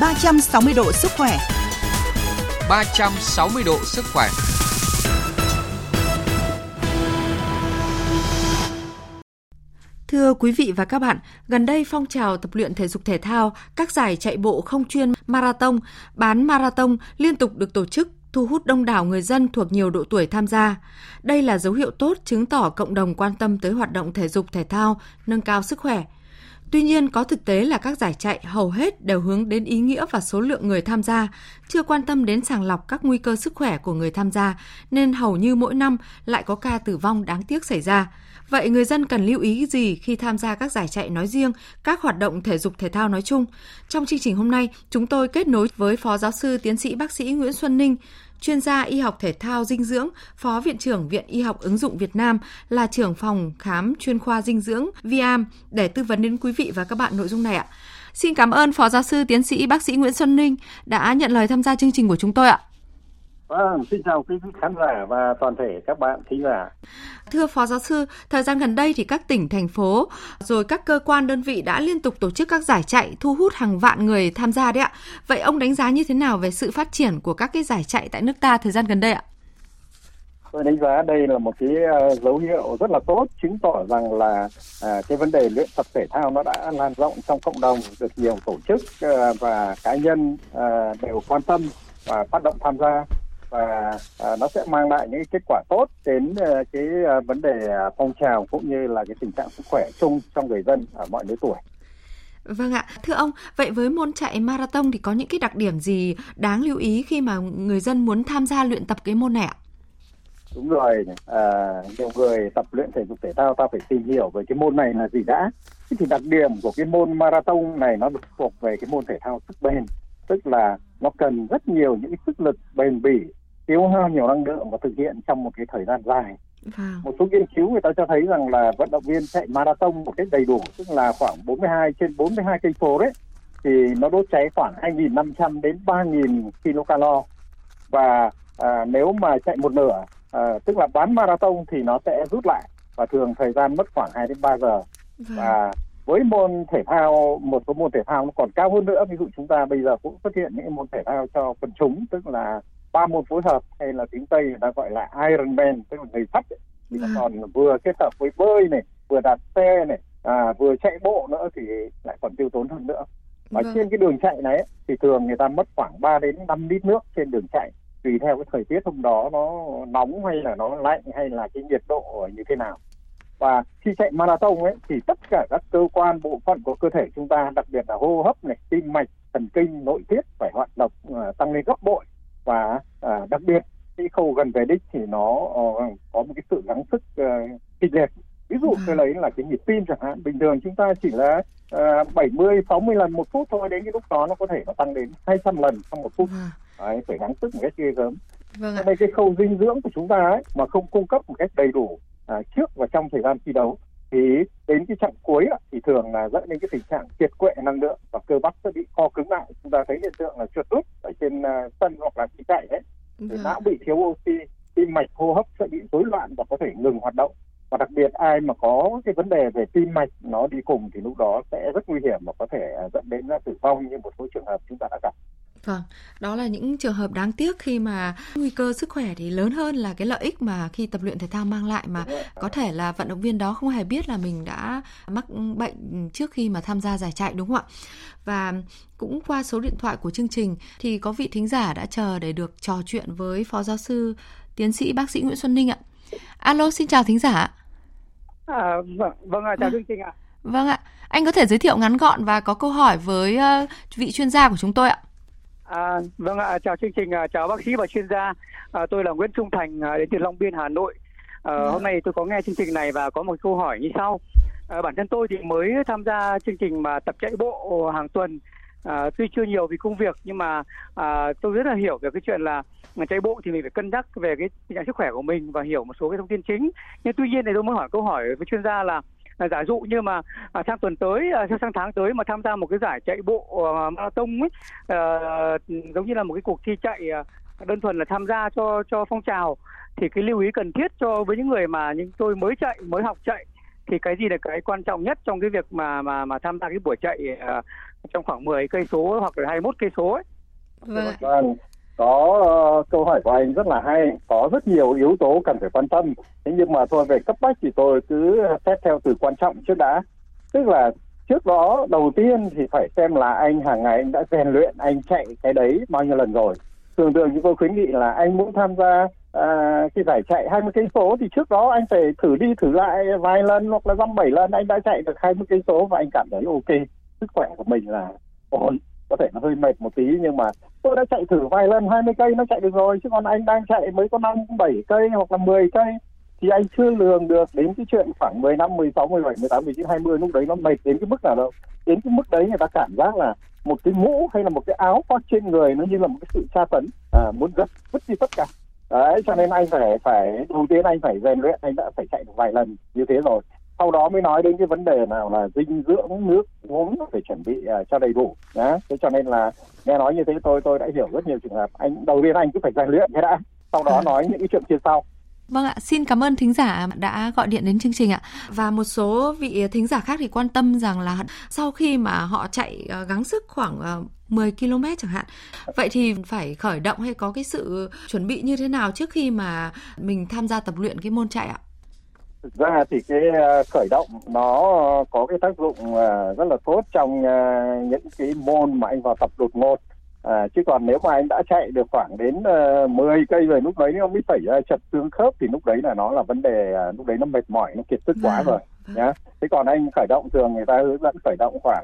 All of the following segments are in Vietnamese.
360 độ sức khỏe. 360 độ sức khỏe. Thưa quý vị và các bạn, gần đây phong trào tập luyện thể dục thể thao, các giải chạy bộ không chuyên, marathon, bán marathon liên tục được tổ chức, thu hút đông đảo người dân thuộc nhiều độ tuổi tham gia. Đây là dấu hiệu tốt chứng tỏ cộng đồng quan tâm tới hoạt động thể dục thể thao, nâng cao sức khỏe. Tuy nhiên, có thực tế là các giải chạy hầu hết đều hướng đến ý nghĩa và số lượng người tham gia, chưa quan tâm đến sàng lọc các nguy cơ sức khỏe của người tham gia, nên hầu như mỗi năm lại có ca tử vong đáng tiếc xảy ra. Vậy người dân cần lưu ý gì khi tham gia các giải chạy nói riêng, các hoạt động thể dục thể thao nói chung? Trong chương trình hôm nay, chúng tôi kết nối với Phó Giáo sư Tiến sĩ Bác sĩ Nguyễn Xuân Ninh, chuyên gia y học thể thao dinh dưỡng, Phó Viện trưởng Viện Y học ứng dụng Việt Nam, là trưởng phòng khám chuyên khoa dinh dưỡng VIAM để tư vấn đến quý vị và các bạn nội dung này ạ. Xin cảm ơn Phó Giáo sư Tiến sĩ Bác sĩ Nguyễn Xuân Ninh đã nhận lời tham gia chương trình của chúng tôi ạ. Xin chào quý vị khán giả và toàn thể các bạn thính giả. Thưa Phó Giáo sư, thời gian gần đây thì các tỉnh, thành phố, rồi các cơ quan đơn vị đã liên tục tổ chức các giải chạy thu hút hàng vạn người tham gia đấy ạ. Vậy ông đánh giá như thế nào về sự phát triển của các cái giải chạy tại nước ta thời gian gần đây ạ? Tôi đánh giá đây là một cái dấu hiệu rất là tốt, chứng tỏ rằng là cái vấn đề luyện tập thể thao nó đã lan rộng trong cộng đồng, được nhiều tổ chức và cá nhân đều quan tâm và phát động tham gia. Và nó sẽ mang lại những kết quả tốt đến cái vấn đề phong trào cũng như là cái tình trạng sức khỏe chung trong người dân ở mọi lứa tuổi. Vâng ạ, thưa ông, vậy với môn chạy marathon thì có những cái đặc điểm gì đáng lưu ý khi mà người dân muốn tham gia luyện tập cái môn này ạ? Đúng rồi, nhiều người tập luyện thể dục thể thao ta phải tìm hiểu về cái môn này là gì đã. Thế thì đặc điểm của cái môn marathon này nó thuộc về cái môn thể thao sức bền, tức là nó cần rất nhiều những sức lực bền bỉ, tiêu hao nhiều năng lượng và thực hiện trong một cái thời gian dài. Một số nghiên cứu người ta cho thấy rằng là vận động viên chạy marathon một cách đầy đủ, tức là khoảng 42 cây số đấy, thì nó đốt cháy khoảng 2.500 đến 3.000 kcal. Và nếu mà chạy một nửa, tức là bán marathon thì nó sẽ rút lại và thường thời gian mất khoảng 2 đến 3 giờ. Và với môn thể thao, một số môn thể thao nó còn cao hơn nữa, ví dụ chúng ta bây giờ cũng xuất hiện những môn thể thao cho quần chúng, tức là 3 môn phối hợp, hay là tiếng Tây người ta gọi là Ironman, tức là người sắt ấy. Thì nó còn vừa kết hợp với bơi này, vừa đạp xe này, vừa chạy bộ nữa thì lại còn tiêu tốn hơn nữa. Và trên cái đường chạy này ấy, thì thường người ta mất khoảng 3 đến 5 lít nước trên đường chạy, tùy theo cái thời tiết hôm đó nó nóng hay là nó lạnh hay là cái nhiệt độ như thế nào. Và khi chạy marathon ấy thì tất cả các cơ quan bộ phận của cơ thể chúng ta, đặc biệt là hô hấp này, tim mạch, thần kinh, nội tiết phải hoạt động tăng lên gấp bội. Và đặc biệt cái khâu gần về đích thì nó có một cái sự gắng sức kịch liệt. Ví dụ tôi lấy là cái nhịp tim chẳng hạn, bình thường chúng ta chỉ là 70-60 lần một phút thôi, đến cái lúc đó nó có thể nó tăng đến 200 lần trong một phút. Đấy, phải gắng sức một cách ghê gớm. Cho nên cái khâu dinh dưỡng của chúng ta ấy mà không cung cấp một cách đầy đủ trước và trong thời gian thi đấu thì đến cái chặng cuối thì thường là dẫn đến cái tình trạng kiệt quệ năng lượng và cơ bắp sẽ bị co cứng lại. Chúng ta thấy hiện tượng là trượt rút ở trên sân hoặc là khi chạy đấy, não bị thiếu oxy, tim mạch, hô hấp sẽ bị rối loạn và có thể ngừng hoạt động. Và đặc biệt ai mà có cái vấn đề về tim mạch nó đi cùng thì lúc đó sẽ rất nguy hiểm và có thể dẫn đến tử vong như một số trường hợp chúng ta đã gặp. Vâng, đó là những trường hợp đáng tiếc khi mà nguy cơ sức khỏe thì lớn hơn là cái lợi ích mà khi tập luyện thể thao mang lại, mà có thể là vận động viên đó không hề biết là mình đã mắc bệnh trước khi mà tham gia giải chạy, đúng không ạ? Và cũng qua số điện thoại của chương trình thì có vị thính giả đã chờ để được trò chuyện với Phó Giáo sư Tiến sĩ Bác sĩ Nguyễn Xuân Ninh ạ. Alo, xin chào thính giả. Vâng ạ, chào chương trình ạ. Vâng ạ, anh có thể giới thiệu ngắn gọn và có câu hỏi với vị chuyên gia của chúng tôi ạ. Vâng ạ, chào chương trình, chào bác sĩ và chuyên gia. Tôi là Nguyễn Trung Thành, đến từ Long Biên, Hà Nội. Hôm nay tôi có nghe chương trình này và có một câu hỏi như sau. Bản thân tôi thì mới tham gia chương trình mà tập chạy bộ hàng tuần. Tuy chưa nhiều vì công việc nhưng mà tôi rất là hiểu về cái chuyện là chạy bộ thì mình phải cân nhắc về cái tình trạng sức khỏe của mình và hiểu một số cái thông tin chính. Nhưng tuy nhiên thì tôi muốn hỏi câu hỏi với chuyên gia là giả dụ như mà sang tuần tới, sang tháng tới mà tham gia một cái giải chạy bộ marathon ấy, giống như là một cái cuộc thi chạy đơn thuần là tham gia cho phong trào, thì cái lưu ý cần thiết cho với những người mà như tôi mới học chạy thì cái gì là cái quan trọng nhất trong cái việc mà tham gia cái buổi chạy trong khoảng 10 cây số hoặc là 21 cây số ấy? Vâng, có câu hỏi của anh rất là hay, có rất nhiều yếu tố cần phải quan tâm. Thế nhưng mà thôi, về cấp bách thì tôi cứ xét theo từ quan trọng trước đã. Tức là trước đó đầu tiên thì phải xem là anh hàng ngày anh đã rèn luyện, anh chạy cái đấy bao nhiêu lần rồi. Thường như tôi khuyến nghị là anh muốn tham gia cái giải chạy 20 cây số thì trước đó anh phải thử đi thử lại vài lần hoặc là 5-7 lần anh đã chạy được 20 cây số và anh cảm thấy ok, sức khỏe của mình là ổn. Có thể nó hơi mệt một tí nhưng mà tôi đã chạy thử vài lần 20 cây nó chạy được rồi, chứ còn anh đang chạy mới có 5-7 cây hoặc là 10 cây thì anh chưa lường được đến cái chuyện khoảng 10 năm, 16, 17, 18, 19, 20 lúc đấy nó mệt đến cái mức nào đâu. Đến cái mức đấy người ta cảm giác là một cái mũ hay là một cái áo khoác trên người nó như là một cái sự tra tấn, muốn vứt đi tất cả. Đấy, cho nên anh phải đầu tiên anh phải rèn luyện, anh đã phải chạy được vài lần như thế rồi. Sau đó mới nói đến cái vấn đề nào là dinh dưỡng, nước uống phải chuẩn bị cho đầy đủ. Đó. Thế cho nên là nghe nói như thế tôi đã hiểu rất nhiều trường hợp. Anh đầu tiên anh cứ phải rèn luyện cái đã, sau đó nói những cái chuyện phía sau. Vâng ạ, xin cảm ơn thính giả đã gọi điện đến chương trình ạ. Và một số vị thính giả khác thì quan tâm rằng là sau khi mà họ chạy gắng sức khoảng 10 km chẳng hạn, vậy thì phải khởi động hay có cái sự chuẩn bị như thế nào trước khi mà mình tham gia tập luyện cái môn chạy ạ? Thực ra thì cái khởi động nó có cái tác dụng rất là tốt trong những cái môn mà anh vào tập đột ngột. Chứ còn nếu mà anh đã chạy được khoảng đến 10 cây rồi lúc đấy nó mới xảy ra chật xương khớp thì lúc đấy là nó là vấn đề, lúc đấy nó mệt mỏi, nó kiệt sức quá rồi nhá. Thế còn anh khởi động thường người ta hướng dẫn khởi động khoảng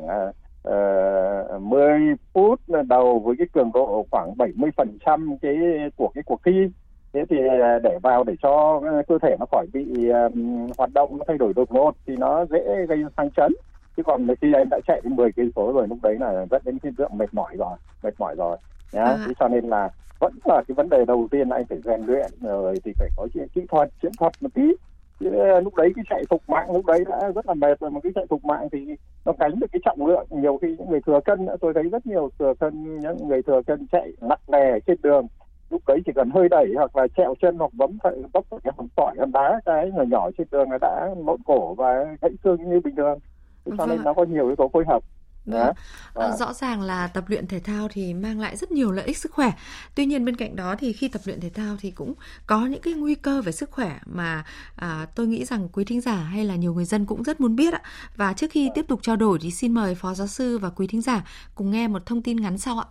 10 phút đầu với cái cường độ khoảng 70% của cái cuộc thi. Thế thì để vào để cho cơ thể nó khỏi bị hoạt động, nó thay đổi đột ngột thì nó dễ gây sang chấn. Chứ còn khi anh đã chạy đến 10 cây số rồi lúc đấy là dẫn đến hiện tượng mệt mỏi rồi nhá. Thế cho nên là vẫn là cái vấn đề đầu tiên anh phải rèn luyện rồi thì phải có kỹ thuật, chiến thuật một tí. Chứ lúc đấy cái chạy thục mạng lúc đấy đã rất là mệt rồi, mà cái chạy thục mạng thì nó gánh được cái trọng lượng. Nhiều khi những người thừa cân nữa, tôi thấy rất nhiều những người thừa cân chạy nặng nề trên đường, lúc đấy chỉ cần hơi đẩy hoặc là trẹo chân hoặc bấm cái hòn tỏi hòn đá cái nhỏ nhỏ trên đường là đã lộn cổ và gãy xương như bình thường. Cho nên nó có nhiều yếu tố phối hợp. Rõ ràng là tập luyện thể thao thì mang lại rất nhiều lợi ích sức khỏe. Tuy nhiên bên cạnh đó thì khi tập luyện thể thao thì cũng có những cái nguy cơ về sức khỏe mà tôi nghĩ rằng quý thính giả hay là nhiều người dân cũng rất muốn biết ạ. Và trước khi tiếp tục trao đổi thì xin mời Phó Giáo sư và quý thính giả cùng nghe một thông tin ngắn sau ạ.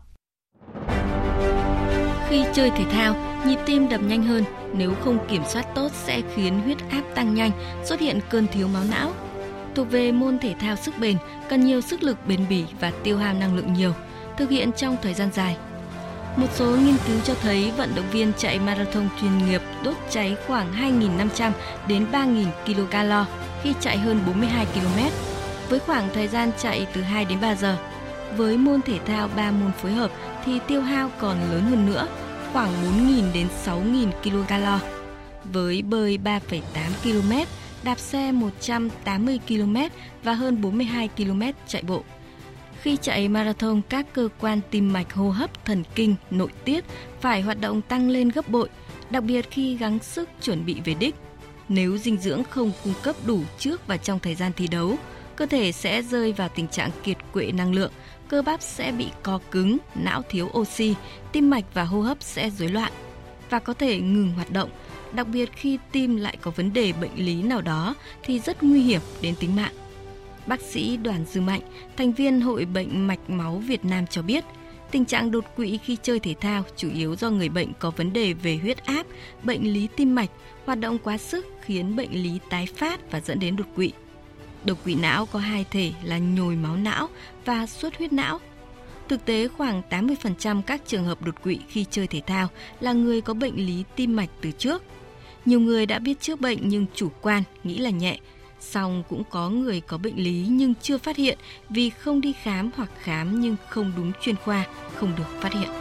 Khi chơi thể thao, nhịp tim đập nhanh hơn, nếu không kiểm soát tốt sẽ khiến huyết áp tăng nhanh, xuất hiện cơn thiếu máu não. Thuộc về môn thể thao sức bền, cần nhiều sức lực bền bỉ và tiêu hao năng lượng nhiều, thực hiện trong thời gian dài. Một số nghiên cứu cho thấy vận động viên chạy marathon chuyên nghiệp đốt cháy khoảng 2.500 đến 3.000 kcal khi chạy hơn 42 km, với khoảng thời gian chạy từ 2 đến 3 giờ. Với môn thể thao 3 môn phối hợp thì tiêu hao còn lớn hơn nữa, khoảng 4.000 đến 6.000 kcal. Với bơi 3,8 km, đạp xe 180 km và hơn 42 km chạy bộ. Khi chạy marathon, các cơ quan tim mạch, hô hấp, thần kinh, nội tiết phải hoạt động tăng lên gấp bội, đặc biệt khi gắng sức chuẩn bị về đích. Nếu dinh dưỡng không cung cấp đủ trước và trong thời gian thi đấu, cơ thể sẽ rơi vào tình trạng kiệt quệ năng lượng, cơ bắp sẽ bị co cứng, não thiếu oxy, tim mạch và hô hấp sẽ rối loạn và có thể ngừng hoạt động. Đặc biệt khi tim lại có vấn đề bệnh lý nào đó thì rất nguy hiểm đến tính mạng. Bác sĩ Đoàn Dư Mạnh, thành viên Hội Bệnh Mạch Máu Việt Nam cho biết, tình trạng đột quỵ khi chơi thể thao chủ yếu do người bệnh có vấn đề về huyết áp, bệnh lý tim mạch, hoạt động quá sức khiến bệnh lý tái phát và dẫn đến đột quỵ. Đột quỵ não có hai thể là nhồi máu não và xuất huyết não. Thực tế, khoảng 80% các trường hợp đột quỵ khi chơi thể thao là người có bệnh lý tim mạch từ trước. Nhiều người đã biết trước bệnh nhưng chủ quan, nghĩ là nhẹ. Song cũng có người có bệnh lý nhưng chưa phát hiện vì không đi khám hoặc khám nhưng không đúng chuyên khoa, không được phát hiện.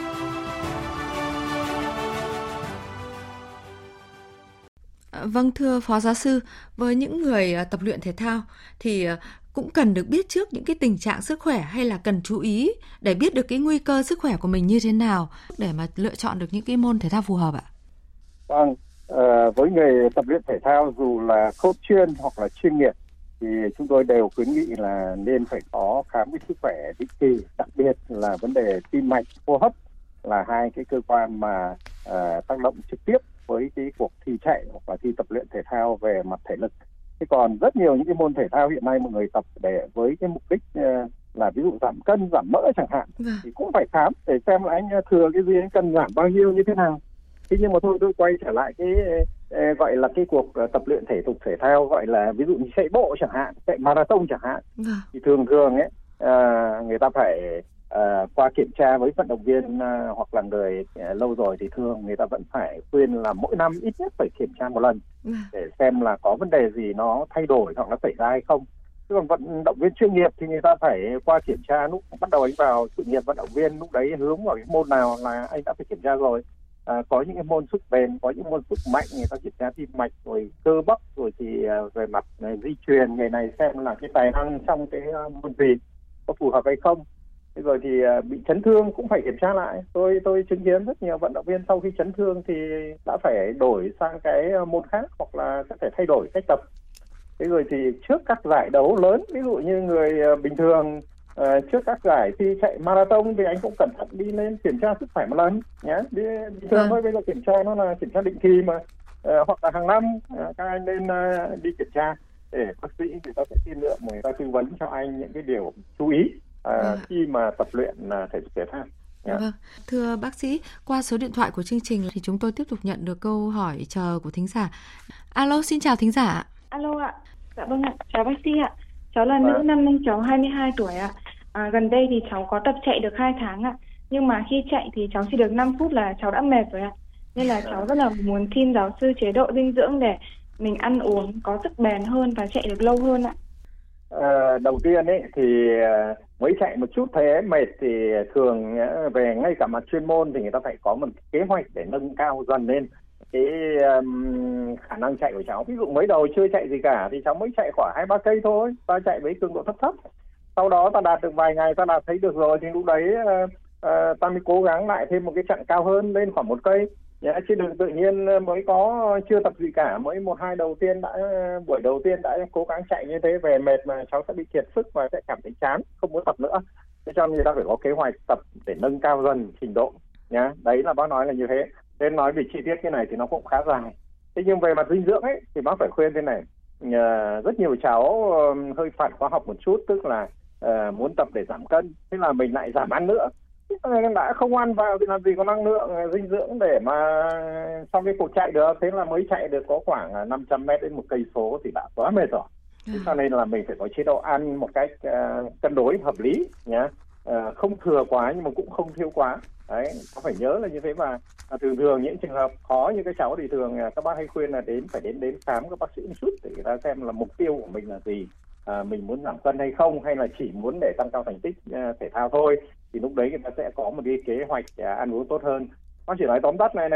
Vâng, thưa Phó Giáo sư, với những người tập luyện thể thao thì cũng cần được biết trước những cái tình trạng sức khỏe hay là cần chú ý để biết được cái nguy cơ sức khỏe của mình như thế nào để mà lựa chọn được những cái môn thể thao phù hợp ạ? Vâng, Với nghề tập luyện thể thao dù là coach chuyên hoặc là chuyên nghiệp thì chúng tôi đều khuyến nghị là nên phải có khám cái sức khỏe định kỳ, đặc biệt là vấn đề tim mạch, hô hấp là hai cái cơ quan mà tác động trực tiếp với cái cuộc thi chạy hoặc là thi tập luyện thể thao về mặt thể lực. Thế còn rất nhiều những cái môn thể thao hiện nay mọi người tập để với cái mục đích là ví dụ giảm cân, giảm mỡ chẳng hạn, thì cũng phải khám để xem là anh thừa cái gì, anh cần giảm bao nhiêu như thế nào. Thế nhưng mà thôi, tôi quay trở lại cái gọi là cái cuộc tập luyện thể dục thể thao, gọi là ví dụ như chạy bộ chẳng hạn, chạy marathon chẳng hạn, thì thường ấy người ta phải qua kiểm tra với vận động viên hoặc là người lâu rồi thì thường người ta vẫn phải khuyên là mỗi năm ít nhất phải kiểm tra một lần để xem là có vấn đề gì nó thay đổi hoặc nó xảy ra hay không. Chứ còn vận động viên chuyên nghiệp thì người ta phải qua kiểm tra lúc bắt đầu anh vào sự nghiệp vận động viên, lúc đấy hướng vào cái môn nào là anh đã phải kiểm tra rồi. Có những cái môn sức bền, có những môn sức mạnh người ta kiểm tra tim mạch rồi cơ bắp, rồi thì về mặt di truyền người này xem là cái tài năng trong cái môn gì có phù hợp hay không. Thế rồi thì bị chấn thương cũng phải kiểm tra lại. Tôi chứng kiến rất nhiều vận động viên sau khi chấn thương thì đã phải đổi sang cái môn khác hoặc là sẽ phải thay đổi cách tập. Thế rồi thì trước các giải đấu lớn, ví dụ như người bình thường trước các giải thi chạy marathon thì anh cũng cẩn thận đi lên kiểm tra sức khỏe một lần nhé. Bình thường thôi, bây giờ kiểm tra nó là kiểm tra định kỳ mà, hoặc là hàng năm các anh nên đi kiểm tra để bác sĩ người ta sẽ tiên lượng, người ta tư vấn cho anh những cái điều chú ý khi mà tập luyện thể dục thể thao. Vâng. Thưa bác sĩ, qua số điện thoại của chương trình thì chúng tôi tiếp tục nhận được câu hỏi chờ của thính giả. Alo, xin chào thính giả. Alo ạ. Dạ vâng ạ, chào bác sĩ ạ. Cháu là nữ, năm nay cháu 22 tuổi ạ. Gần đây thì cháu có tập chạy được 2 tháng ạ. Nhưng mà khi chạy thì cháu chỉ được 5 phút là cháu đã mệt rồi ạ. Nên là cháu rất là muốn xin giáo sư chế độ dinh dưỡng để mình ăn uống có sức bền hơn và chạy được lâu hơn ạ. Đầu tiên ấy thì mới chạy một chút thế mệt thì thường về ngay cả mặt chuyên môn thì người ta phải có một kế hoạch để nâng cao dần lên cái khả năng chạy của cháu. Ví dụ mới đầu chưa chạy gì cả thì cháu mới chạy khoảng 2-3 cây thôi, ta chạy với cường độ thấp. Sau đó ta đạt được vài ngày, ta đạt thấy được rồi thì lúc đấy ta mới cố gắng lại thêm một cái chặng cao hơn lên khoảng 1 cây. Chứ đừng tự nhiên mới có chưa tập gì cả, mới 1-2 buổi đầu tiên đã cố gắng chạy như thế, về mệt mà cháu sẽ bị kiệt sức và sẽ cảm thấy chán, không muốn tập nữa. Thế cho nên người ta phải có kế hoạch tập để nâng cao dần trình độ nhá. Đấy là bác nói là như thế. Nên nói về chi tiết cái này thì nó cũng khá dài. Thế nhưng về mặt dinh dưỡng ấy thì bác phải khuyên thế này. Rất nhiều cháu hơi phản khoa học một chút, tức là muốn tập để giảm cân, thế là mình lại giảm ăn nữa. Đã không ăn vào thì làm gì có năng lượng dinh dưỡng để mà xong cái cuộc chạy được. Thế là mới chạy được có khoảng 500 mét đến 1 cây số thì đã quá mệt rồi. Thế cho nên là mình phải có chế độ ăn một cách cân đối hợp lý nhé. Không thừa quá nhưng mà cũng không thiếu quá. Đấy, có phải nhớ là như thế. Mà thường những trường hợp khó như các cháu thì thường các bác hay khuyên là phải đến khám các bác sĩ một chút để người ta xem là mục tiêu của mình là gì. Mình muốn giảm cân hay không, hay là chỉ muốn để tăng cao thành tích thể thao thôi, thì lúc đấy người ta sẽ có một cái kế hoạch ăn uống tốt hơn. Con chỉ nói tóm tắt này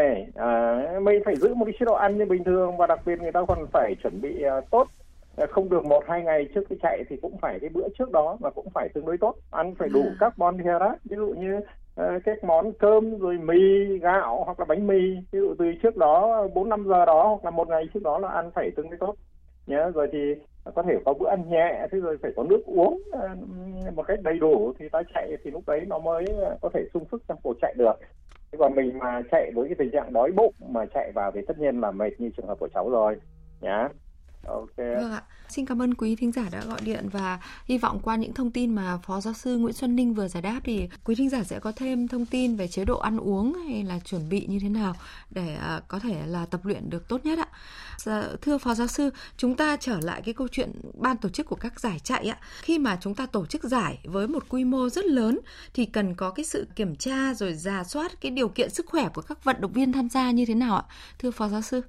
mình phải giữ một cái chế độ ăn như bình thường, và đặc biệt người ta còn phải chuẩn bị tốt, không được 1-2 ngày trước khi chạy thì cũng phải cái bữa trước đó mà cũng phải tương đối tốt, ăn phải đủ carbon hydrate, ví dụ như các món cơm rồi mì, gạo hoặc là bánh mì, ví dụ từ trước đó 4-5 giờ đó hoặc là 1 ngày trước đó là ăn phải tương đối tốt nhé. Rồi thì có thể có bữa ăn nhẹ, thế rồi phải có nước uống một cách đầy đủ thì ta chạy thì lúc đấy nó mới có thể sung sức trong cuộc chạy được. Thế còn mình mà chạy với cái tình trạng đói bụng mà chạy vào thì tất nhiên là mệt như trường hợp của cháu rồi nhá. Ok. Vâng ạ. Xin cảm ơn quý thính giả đã gọi điện, và hy vọng qua những thông tin mà Phó Giáo sư Nguyễn Xuân Ninh vừa giải đáp thì quý thính giả sẽ có thêm thông tin về chế độ ăn uống hay là chuẩn bị như thế nào để có thể là tập luyện được tốt nhất ạ. Thưa Phó Giáo sư, chúng ta trở lại cái câu chuyện ban tổ chức của các giải chạy ạ. Khi mà chúng ta tổ chức giải với một quy mô rất lớn thì cần có cái sự kiểm tra rồi rà soát cái điều kiện sức khỏe của các vận động viên tham gia như thế nào ạ? Thưa Phó Giáo sư.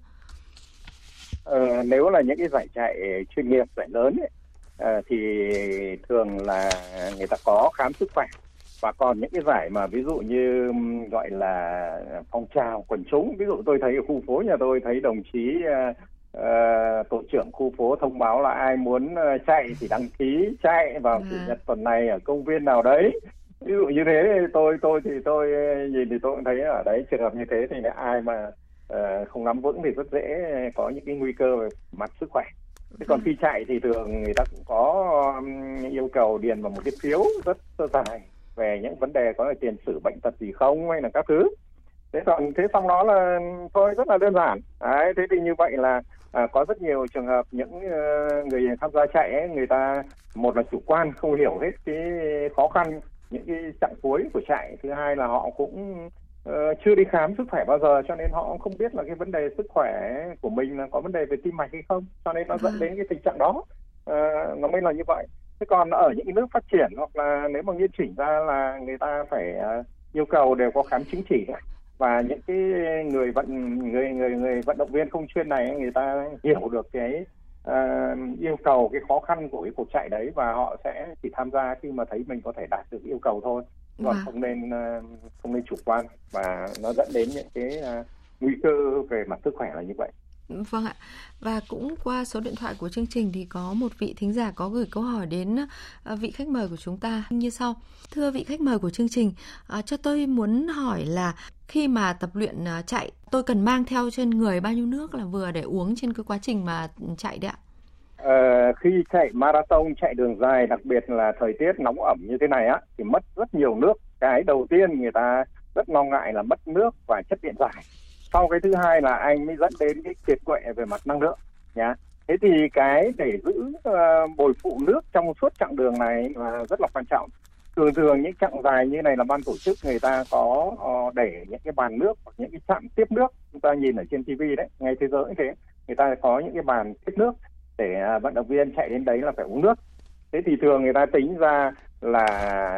Nếu là những cái giải chạy chuyên nghiệp, giải lớn ấy, thì thường là người ta có khám sức khỏe. Và còn những cái giải mà ví dụ như gọi là phong trào quần chúng, ví dụ tôi thấy ở khu phố nhà tôi thấy đồng chí tổ trưởng khu phố thông báo là ai muốn chạy thì đăng ký chạy vào chủ nhật tuần này ở công viên nào đấy. Ví dụ như thế tôi nhìn thì tôi cũng thấy ở đấy trường hợp như thế thì ai mà không nắm vững thì rất dễ có những cái nguy cơ về mặt sức khỏe. Thế còn khi chạy thì thường người ta cũng có yêu cầu điền vào một cái phiếu rất dài về những vấn đề có tiền sử bệnh tật gì không hay là các thứ. Thế xong đó là thôi, rất là đơn giản. Đấy, thế thì như vậy là có rất nhiều trường hợp những người tham gia chạy ấy, người ta một là chủ quan, không hiểu hết cái khó khăn những cái chặng cuối của chạy. Thứ hai là họ cũng chưa đi khám sức khỏe bao giờ, cho nên họ cũng không biết là cái vấn đề sức khỏe của mình là có vấn đề về tim mạch hay không, cho nên nó dẫn đến cái tình trạng đó. Nó mới là như vậy. Thế còn ở những cái nước phát triển hoặc là nếu mà nghiêm chỉnh ra là người ta phải yêu cầu đều có khám chứng chỉ, và những cái người vận động viên không chuyên này người ta hiểu được cái yêu cầu, cái khó khăn của cái cuộc chạy đấy, và họ sẽ chỉ tham gia khi mà thấy mình có thể đạt được yêu cầu thôi, còn không nên chủ quan, và nó dẫn đến những cái nguy cơ về mặt sức khỏe là như vậy. Vâng ạ. Và cũng qua số điện thoại của chương trình thì có một vị thính giả có gửi câu hỏi đến vị khách mời của chúng ta như sau. Thưa vị khách mời của chương trình, cho tôi muốn hỏi là khi mà tập luyện chạy, tôi cần mang theo trên người bao nhiêu nước là vừa để uống trên cái quá trình mà chạy đấy ạ? Khi chạy marathon, chạy đường dài, đặc biệt là thời tiết nóng ẩm như thế này á, thì mất rất nhiều nước. Cái đầu tiên người ta rất lo ngại là mất nước và chất điện giải. Sau cái thứ hai là anh mới dẫn đến cái kiệt quệ về mặt năng lượng nhá. Thế thì cái để giữ bồi phụ nước trong suốt chặng đường này là rất là quan trọng. Thường những chặng dài như này là ban tổ chức người ta có để những cái bàn nước hoặc những cái trạm tiếp nước, chúng ta nhìn ở trên TV đấy, ngay thế giới như thế, người ta có những cái bàn tiếp nước để vận động viên chạy đến đấy là phải uống nước. Thế thì thường người ta tính ra là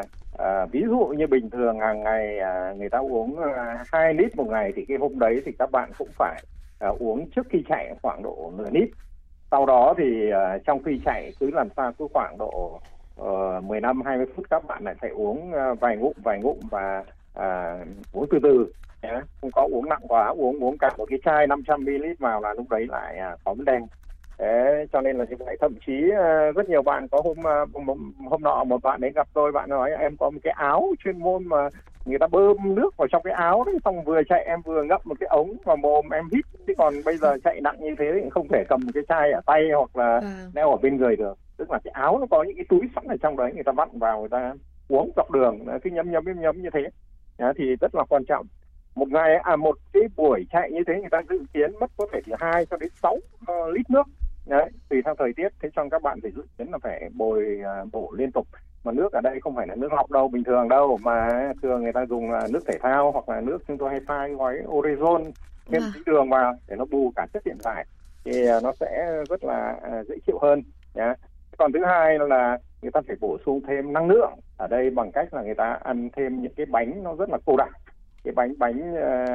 ví dụ như bình thường hàng ngày người ta uống 2 lít một ngày, thì cái hôm đấy thì các bạn cũng phải uống trước khi chạy khoảng độ nửa lít. Sau đó thì trong khi chạy cứ làm sao cứ khoảng độ 15-20 phút các bạn lại phải uống vài ngụm và uống từ từ nhé, không có uống nặng quá, uống cả một cái chai 500ml vào là lúc đấy lại có vấn đề. Cho nên là như vậy. Thậm chí rất nhiều bạn có hôm nọ một bạn đến gặp tôi, bạn nói em có một cái áo chuyên môn mà người ta bơm nước vào trong cái áo đấy, xong vừa chạy em vừa ngậm một cái ống vào mồm em hít. Chứ còn bây giờ chạy nặng như thế thì không thể cầm một cái chai ở tay hoặc là đeo ở bên người được. Tức là cái áo nó có những cái túi sẵn ở trong đấy, người ta vặn vào, người ta uống dọc đường, cứ nhấm như thế. Thì rất là quan trọng. Một ngày một cái buổi chạy như thế người ta dự kiến mất có thể từ 2 cho đến 6 lít nước. Đấy, tùy theo thời tiết. Thế cho các bạn phải dự kiến là phải bổ liên tục. Mà nước ở đây không phải là nước lọc đâu, bình thường đâu, mà thường người ta dùng nước thể thao hoặc là nước chúng tôi hay pha gói Orezon thêm tí đường vào để nó bù cả chất điện giải, thì nó sẽ rất là dễ chịu hơn nhé. Còn thứ hai là người ta phải bổ sung thêm năng lượng ở đây bằng cách là người ta ăn thêm những cái bánh nó rất là cô đặc. Cái bánh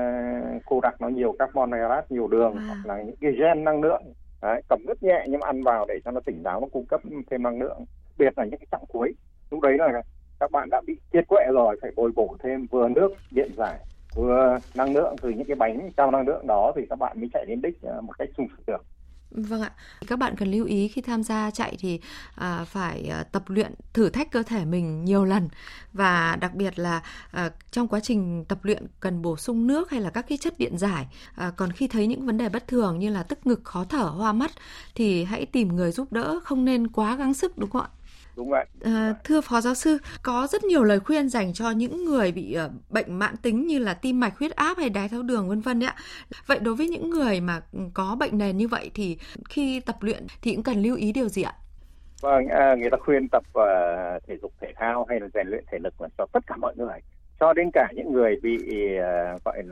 cô đặc nó nhiều carbon hydrate, nhiều đường, hoặc là những cái gen năng lượng. Đấy, cầm rất nhẹ nhưng mà ăn vào để cho nó tỉnh táo, nó cung cấp thêm năng lượng, biệt là những cái chặng cuối. Lúc đấy là các bạn đã bị kiệt quệ rồi, phải bồi bổ thêm vừa nước điện giải vừa năng lượng từ những cái bánh cao năng lượng đó thì các bạn mới chạy đến đích một cách sung sướng được. Vâng ạ. Các bạn cần lưu ý khi tham gia chạy thì phải tập luyện thử thách cơ thể mình nhiều lần, và đặc biệt là trong quá trình tập luyện cần bổ sung nước hay là các cái chất điện giải. Còn khi thấy những vấn đề bất thường như là tức ngực, khó thở, hoa mắt thì hãy tìm người giúp đỡ, không nên quá gắng sức, đúng không ạ? Đúng vậy. Thưa Phó Giáo sư, có rất nhiều lời khuyên dành cho những người bị bệnh mãn tính như là tim mạch, huyết áp hay đái tháo đường v.v. đấy ạ. Vậy đối với những người mà có bệnh nền như vậy thì khi tập luyện thì cũng cần lưu ý điều gì ạ? Vâng, người ta khuyên tập thể dục thể thao hay là rèn luyện thể lực là cho tất cả mọi người, cho đến cả những người bị gọi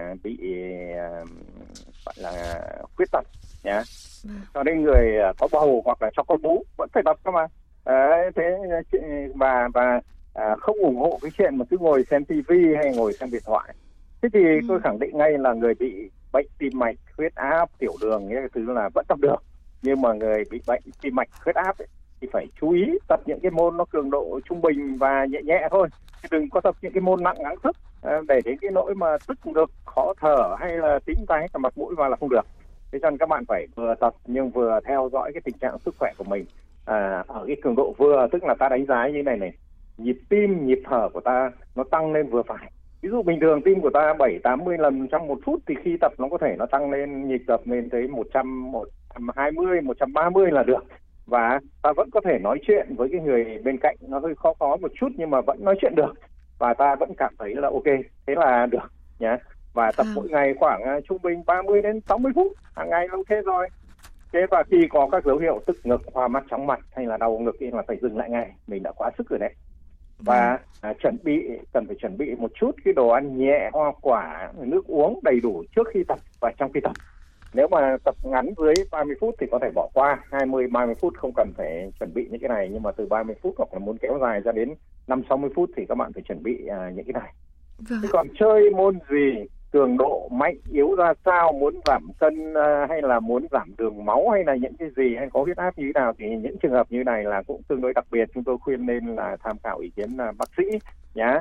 là khuyết tật nhé, cho đến người có bầu hoặc là cho con bú vẫn phải tập cơ mà. Thế và không ủng hộ cái chuyện mà cứ ngồi xem TV hay ngồi xem điện thoại. Thế thì tôi khẳng định ngay là người bị bệnh tim mạch, huyết áp, tiểu đường những cái thứ là vẫn tập được, nhưng mà người bị bệnh tim mạch, huyết áp ấy, thì phải chú ý tập những cái môn nó cường độ trung bình và nhẹ nhẹ thôi, chứ đừng có tập những cái môn nặng gắng sức để đến cái nỗi mà tức ngực, khó thở hay là tím tái cả mặt mũi vào là không được. Thế cho nên các bạn phải vừa tập nhưng vừa theo dõi cái tình trạng sức khỏe của mình ở cái cường độ vừa, tức là ta đánh giá như này, nhịp tim, nhịp thở của ta nó tăng lên vừa phải, Ví dụ bình thường tim của ta 7-80 lần trong 1 phút thì khi tập nó có thể nó tăng lên nhịp đập lên tới 100, 120, 130 là được. Và ta vẫn có thể nói chuyện với cái người bên cạnh, nó hơi khó một chút nhưng mà vẫn nói chuyện được. Và ta vẫn cảm thấy là ok, thế là được nhé. Và tập mỗi ngày khoảng trung bình 30 đến 60 phút hàng ngày là ok rồi. Thế và khi có các dấu hiệu tức ngực, hoa mắt, chóng mặt hay là đau ngực thì là phải dừng lại ngay, mình đã quá sức rồi đấy. Và cần phải chuẩn bị một chút cái đồ ăn nhẹ, hoa quả, nước uống đầy đủ trước khi tập và trong khi tập. Nếu mà tập ngắn dưới 30 phút thì có thể bỏ qua, 20-30 phút không cần phải chuẩn bị những cái này, nhưng mà từ 30 phút hoặc là muốn kéo dài ra đến 5-60 phút thì các bạn phải chuẩn bị những cái này. Thế còn chơi môn gì, cường độ mạnh yếu ra sao, muốn giảm cân hay là muốn giảm đường máu hay là những cái gì, hay có huyết áp như thế nào, thì những trường hợp như này là cũng tương đối đặc biệt, chúng tôi khuyên nên là tham khảo ý kiến bác sĩ nhá,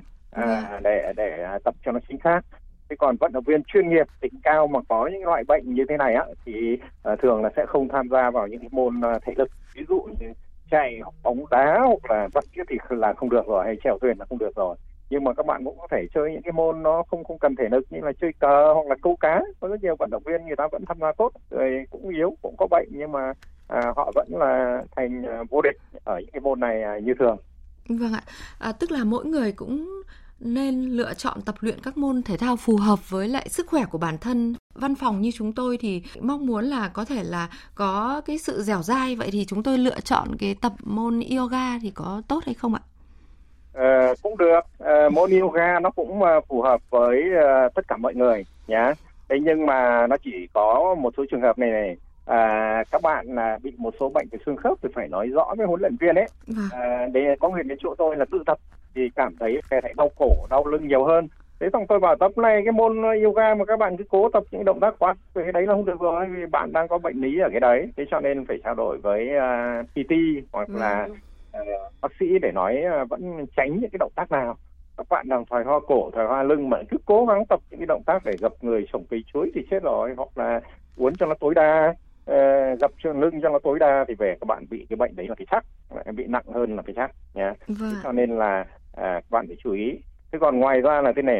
để tập cho nó chính xác. Thế còn vận động viên chuyên nghiệp đỉnh cao mà có những loại bệnh như thế này thì thường là sẽ không tham gia vào những cái môn thể lực, ví dụ như chạy, bóng đá hoặc là vật kia thì là không được rồi, hay chèo thuyền là không được rồi. Nhưng mà các bạn cũng có thể chơi những cái môn nó không cần thể lực như là chơi cờ hoặc là câu cá. Có rất nhiều vận động viên người ta vẫn tham gia tốt, rồi cũng yếu, cũng có bệnh nhưng mà họ vẫn là thành vô địch ở những cái môn này như thường. Vâng ạ, tức là mỗi người cũng nên lựa chọn tập luyện các môn thể thao phù hợp với lại sức khỏe của bản thân. Văn phòng như chúng tôi thì mong muốn là có thể là có cái sự dẻo dai, vậy thì chúng tôi lựa chọn cái tập môn yoga thì có tốt hay không ạ? Cũng được, môn yoga nó cũng phù hợp với tất cả mọi người nhá. Thế nhưng mà nó chỉ có một số trường hợp này, các bạn bị một số bệnh về xương khớp thì phải nói rõ với huấn luyện viên ấy. Để có người đến chỗ tôi là tự tập thì cảm thấy thấy đau cổ, đau lưng nhiều hơn. Thế xong tôi bảo tập này, cái môn yoga mà các bạn cứ cố tập những động tác quá, cái đấy là không được rồi, vì bạn đang có bệnh lý ở cái đấy. Thế cho nên phải trao đổi với PT hoặc là bác sĩ để nói vẫn tránh những cái động tác nào. Các bạn đang thoái hoa cổ, thoái hoa lưng mà cứ cố gắng tập những cái động tác để gập người, trồng cây chuối thì chết rồi, hoặc là uốn cho nó tối đa, gập chân lưng cho nó tối đa thì về các bạn bị cái bệnh đấy là cái chắc, bị nặng hơn là cái chắc nhé. Cho nên là các bạn phải chú ý. Thế còn ngoài ra là thế này,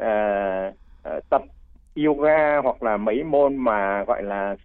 tập yoga hoặc là mấy môn mà gọi là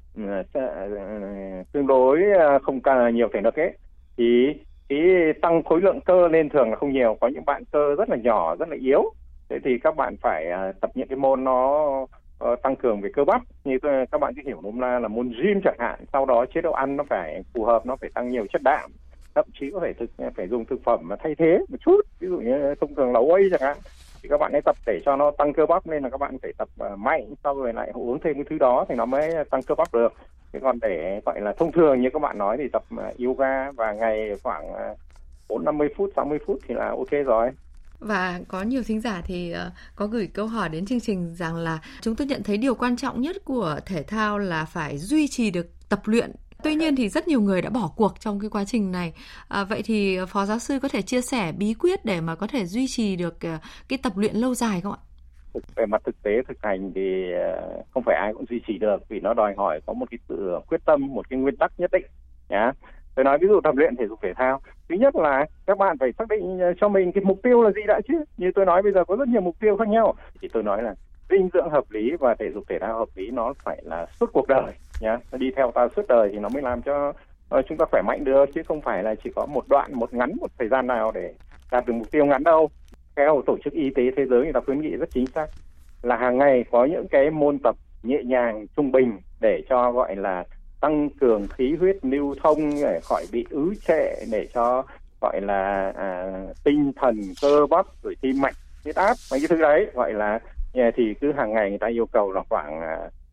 tương đối không cần nhiều thể lực ấy, thì tăng khối lượng cơ lên thường là không nhiều. Có những bạn cơ rất là nhỏ, rất là yếu, thế thì các bạn phải tập những cái môn nó tăng cường về cơ bắp, như các bạn cứ hiểu nôm na là môn gym chẳng hạn. Sau đó chế độ ăn nó phải phù hợp, nó phải tăng nhiều chất đạm, thậm chí có thể phải dùng thực phẩm mà thay thế một chút, ví dụ như thông thường là whey chẳng hạn, thì các bạn hãy tập để cho nó tăng cơ bắp, nên là các bạn phải tập mạnh, sau rồi lại uống thêm cái thứ đó thì nó mới tăng cơ bắp được. Thế còn để gọi là thông thường như các bạn nói thì tập yoga và ngày khoảng 40-50 phút, 60 phút thì là ok rồi. Và có nhiều thính giả thì có gửi câu hỏi đến chương trình rằng là chúng tôi nhận thấy điều quan trọng nhất của thể thao là phải duy trì được tập luyện. Tuy nhiên thì rất nhiều người đã bỏ cuộc trong cái quá trình này. Vậy thì Phó Giáo sư có thể chia sẻ bí quyết để mà có thể duy trì được cái tập luyện lâu dài không ạ? Về mặt thực tế, thực hành thì không phải ai cũng duy trì được, vì nó đòi hỏi có một cái sự quyết tâm, một cái nguyên tắc nhất định nhá. Tôi nói ví dụ tập luyện thể dục thể thao, thứ nhất là các bạn phải xác định cho mình cái mục tiêu là gì đã chứ. Như tôi nói bây giờ có rất nhiều mục tiêu khác nhau, thì tôi nói là dinh dưỡng hợp lý và thể dục thể thao hợp lý nó phải là suốt cuộc đời nhá. Nó đi theo ta suốt đời thì nó mới làm cho chúng ta khỏe mạnh được, chứ không phải là chỉ có một đoạn, một ngắn, một thời gian nào để đạt được mục tiêu ngắn đâu. Theo Tổ chức Y tế Thế giới người ta khuyến nghị rất chính xác là hàng ngày có những cái môn tập nhẹ nhàng, trung bình để cho gọi là tăng cường khí huyết lưu thông, để khỏi bị ứ trệ, để cho gọi là tinh thần, cơ bắp, rồi tim mạch, huyết áp, mấy cái thứ đấy gọi là thì cứ hàng ngày người ta yêu cầu là khoảng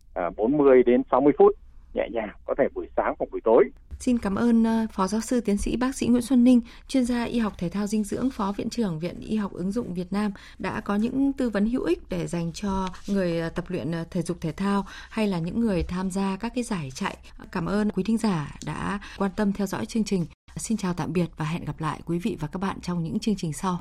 40 đến 60 phút nhẹ nhàng, có thể buổi sáng hoặc buổi tối. Xin cảm ơn Phó Giáo sư Tiến sĩ Bác sĩ Nguyễn Xuân Ninh, chuyên gia y học thể thao dinh dưỡng, Phó Viện trưởng Viện Y học ứng dụng Việt Nam đã có những tư vấn hữu ích để dành cho người tập luyện thể dục thể thao hay là những người tham gia các cái giải chạy. Cảm ơn quý thính giả đã quan tâm theo dõi chương trình. Xin chào tạm biệt và hẹn gặp lại quý vị và các bạn trong những chương trình sau.